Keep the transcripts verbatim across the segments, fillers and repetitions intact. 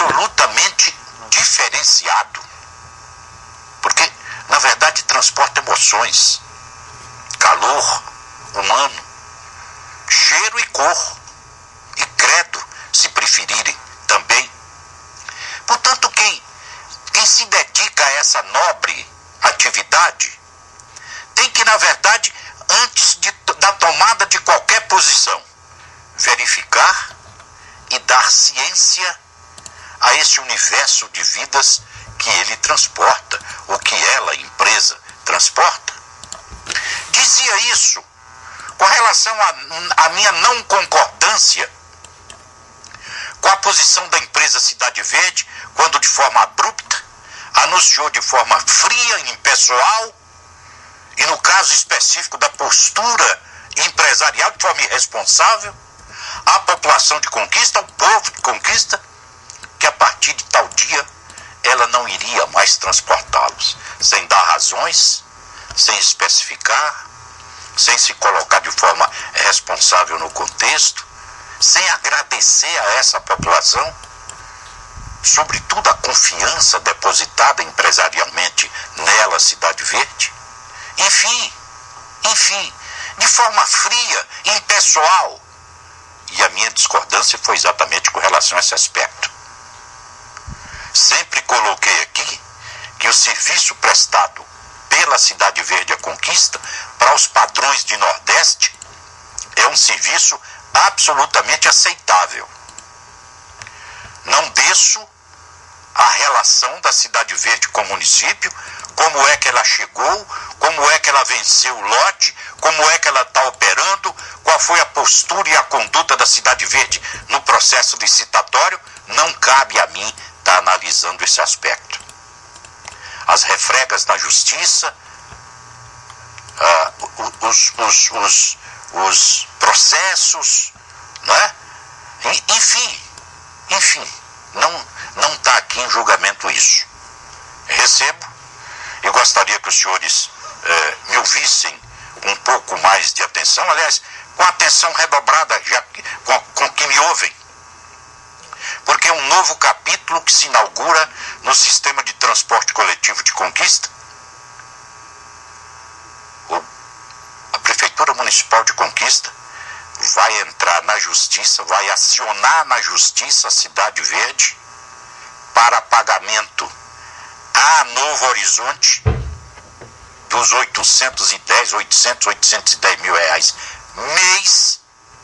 absolutamente diferenciado. Porque, na verdade, transporta emoções, calor humano, cheiro e cor, e credo, se preferirem, também. Portanto, quem, quem se dedica a essa nobre atividade tem que, na verdade, antes de, da tomada de qualquer posição, verificar e dar ciência a esse universo de vidas que ele transporta, ou que ela, a empresa, transporta. Dizia isso com relação à minha não concordância com a posição da empresa Cidade Verde, quando de forma abrupta anunciou de forma fria e impessoal, e no caso específico da postura empresarial de forma irresponsável, à população de Conquista, ao povo de Conquista, que a partir de tal dia ela não iria mais transportá-los, sem dar razões, sem especificar, sem se colocar de forma responsável no contexto, sem agradecer a essa população, sobretudo a confiança depositada empresarialmente nela, Cidade Verde. Enfim, enfim, de forma fria, impessoal. E a minha discordância foi exatamente com relação a esse aspecto. Sempre coloquei aqui que o serviço prestado pela Cidade Verde à Conquista, para os padrões de Nordeste, é um serviço absolutamente aceitável. Não desço a relação da Cidade Verde com o município, como é que ela chegou, como é que ela venceu o lote, como é que ela está operando, qual foi a postura e a conduta da Cidade Verde no processo licitatório. Não cabe a mim estar analisando esse aspecto. As refregas na justiça, ah, os, os, os, os processos, né? enfim, enfim, não não está aqui em julgamento isso. Recebo e gostaria que os senhores eh, me ouvissem com um pouco mais de atenção, aliás, com atenção redobrada, já com, com que me ouvem, porque é um novo capítulo que se inaugura no sistema de transporte coletivo de Conquista. O, a Prefeitura Municipal de Conquista vai entrar na Justiça, vai acionar na Justiça a Cidade Verde para pagamento a Novo Horizonte dos oitocentos e dez, oitocentos, oitocentos e dez mil reais mês,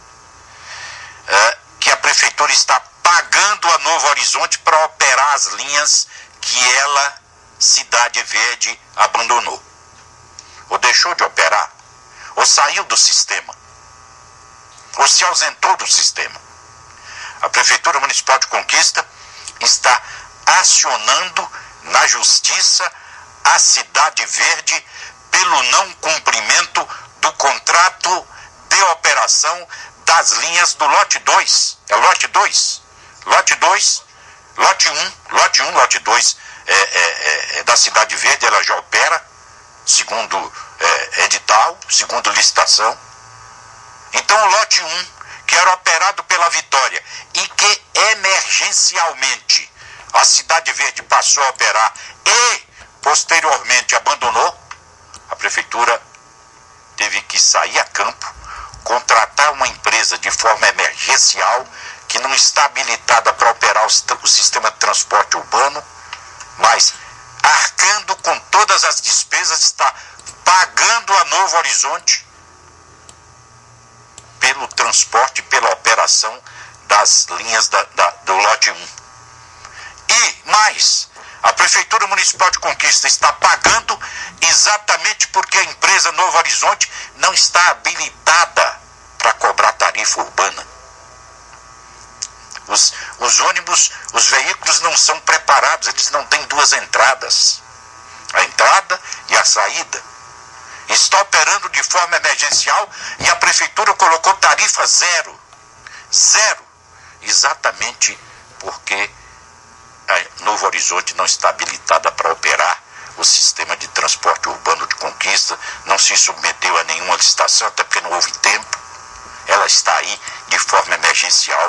é, que a Prefeitura está pagando a Novo Horizonte para operar as linhas que ela, Cidade Verde, abandonou. Ou deixou de operar, ou saiu do sistema, ou se ausentou do sistema. A Prefeitura Municipal de Conquista está acionando na Justiça a Cidade Verde pelo não cumprimento do contrato de operação das linhas do lote dois. É lote dois. Lote dois, lote um, lote um, lote dois é, é, é da Cidade Verde, ela já opera, segundo é, edital, segundo licitação. Então o lote um, que era operado pela Vitória e que emergencialmente a Cidade Verde passou a operar e posteriormente abandonou, a Prefeitura teve que sair a campo, contratar uma empresa de forma emergencial que não está habilitada para operar o sistema de transporte urbano, mas arcando com todas as despesas, está pagando a Novo Horizonte pelo transporte, pela operação das linhas da, da, do lote um. E mais, a Prefeitura Municipal de Conquista está pagando exatamente porque a empresa Novo Horizonte não está habilitada para cobrar tarifa urbana. Os, os ônibus, os veículos não são preparados, eles não têm duas entradas, a entrada e a saída. Está operando de forma emergencial e a Prefeitura colocou tarifa zero. Zero. Exatamente porque a Novo Horizonte não está habilitada para operar o sistema de transporte urbano de Conquista, não se submeteu a nenhuma licitação, até porque não houve tempo. Ela está aí de forma emergencial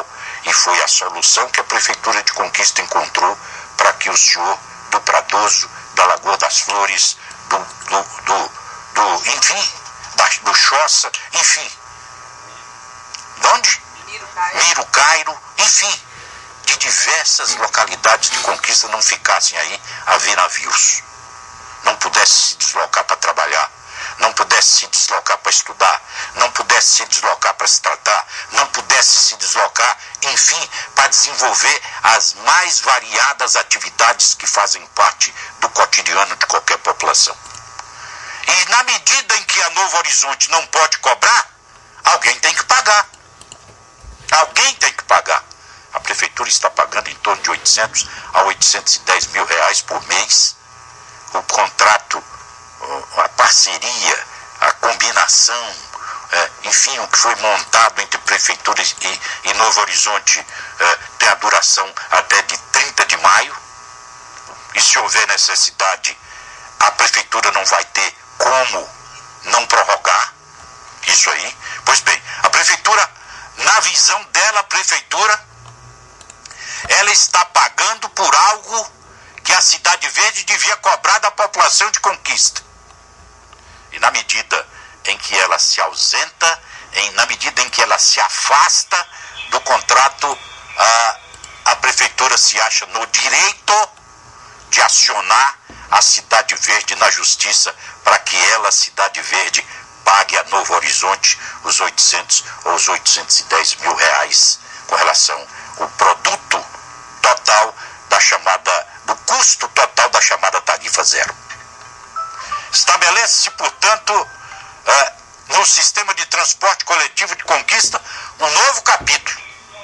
E foi a solução que a Prefeitura de Conquista encontrou para que o senhor do Pradoso, da Lagoa das Flores, do, do, do, do enfim, da, do Choça, enfim. De onde? Miro Cairo. Miro Cairo, enfim, de diversas localidades de Conquista não ficassem aí a ver navios. Não pudesse se deslocar para trabalhar, não pudesse se deslocar para estudar, não pudesse se deslocar para se tratar, não pudesse se deslocar, enfim, para desenvolver as mais variadas atividades que fazem parte do cotidiano de qualquer população. E na medida em que a Novo Horizonte não pode cobrar, alguém tem que pagar. Alguém tem que pagar. A Prefeitura está pagando em torno de oitocentos a oitocentos e dez mil reais por mês. O contrato, a parceria, a combinação, é, enfim, o que foi montado entre Prefeitura e, e Novo Horizonte é, tem a duração até de trinta de maio. E se houver necessidade, a Prefeitura não vai ter como não prorrogar isso aí. Pois bem, a Prefeitura, na visão dela, a Prefeitura, ela está pagando por algo que a Cidade Verde devia cobrar da população de Conquista. E na medida em que ela se ausenta, em, na medida em que ela se afasta do contrato, a, a Prefeitura se acha no direito de acionar a Cidade Verde na Justiça para que ela, Cidade Verde, pague a Novo Horizonte os oitocentos ou os oitocentos e dez mil reais com relação ao produto total da chamada, do custo total da chamada tarifa zero. Estabelece-se, portanto, eh, no sistema de transporte coletivo de Conquista, um novo capítulo.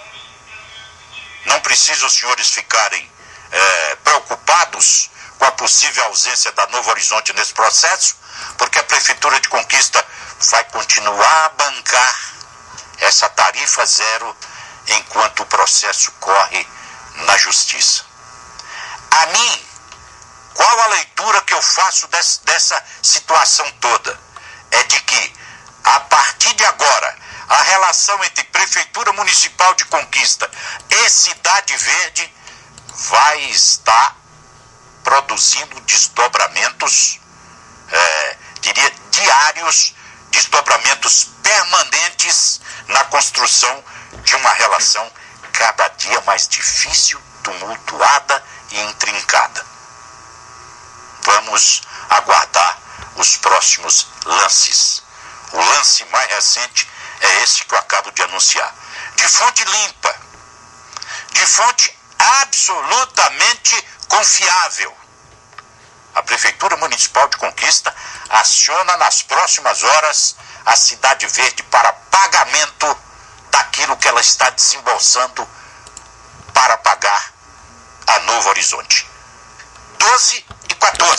Não precisa os senhores ficarem eh, preocupados com a possível ausência da Novo Horizonte nesse processo, porque a Prefeitura de Conquista vai continuar a bancar essa tarifa zero enquanto o processo corre na Justiça. A mim, qual a leitura que eu faço desse, dessa situação toda? É de que, a partir de agora, a relação entre Prefeitura Municipal de Conquista e Cidade Verde vai estar produzindo desdobramentos, é, diria, diários, desdobramentos permanentes na construção de uma relação cada dia mais difícil, tumultuada e intrincada. Vamos aguardar os próximos lances. O lance mais recente é esse que eu acabo de anunciar. De fonte limpa, de fonte absolutamente confiável. A Prefeitura Municipal de Conquista aciona nas próximas horas a Cidade Verde para pagamento daquilo que ela está desembolsando para pagar a Novo Horizonte. doze e quatorze.